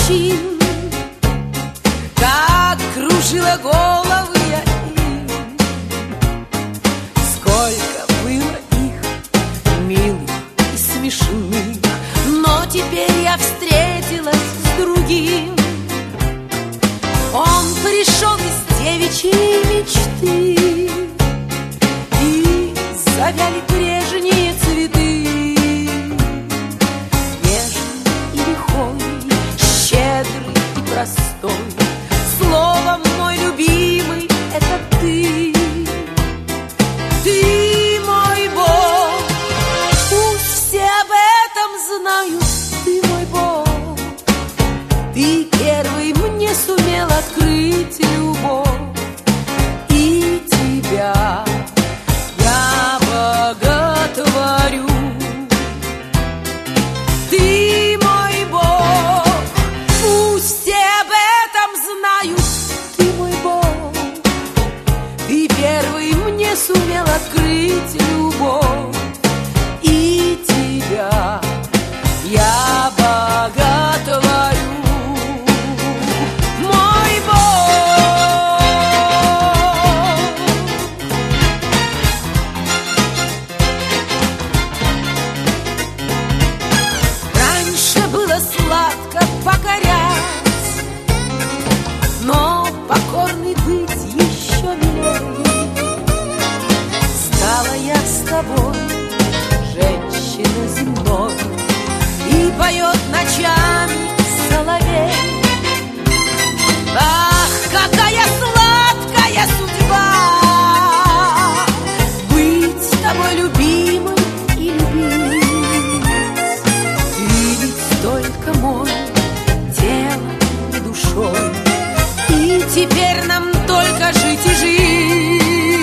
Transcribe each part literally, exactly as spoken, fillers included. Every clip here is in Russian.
мужчин, как кружила головы я им. Сколько было их милых и смешных, но теперь я встретилась с другим. Он пришел из девичьей мечты, и завяли прежние цветы. Нежный и лихой, щедрый и простой, словом, мой любимый, это ты. Ты мой Бог, пусть все об этом знают. Ты мой Бог, ты первый мне сумел открыть любовь, и тебя я боготворю. Ты мой Бог, пусть все об этом знают. Ты мой Бог, ты первый мне сумел открыть любовь, и тебя я боготворю. Мой Бог. Раньше было сладко покорять, но покорный быть еще милее. Стала я с тобой, женщина земной, и поет ночами соловей. Ах, какая сладкая судьба быть с тобой любимым и любить. Ты ведь только мой телом и душой, и теперь нам только жить и жить.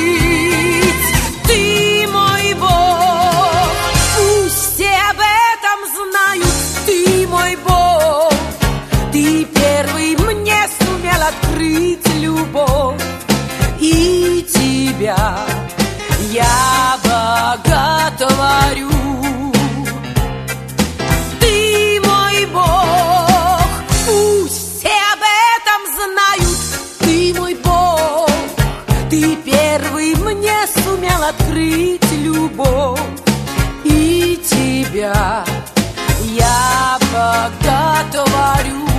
Ты мой Бог, пусть все об этом знают. Ты мой Бог, ты первый мне сумел открыть любовь, и тебя я боготворю. Ты мой Бог, пусть все об этом знают. Ты мой Бог, ты первый мне сумел открыть любовь, и тебя я боготворю.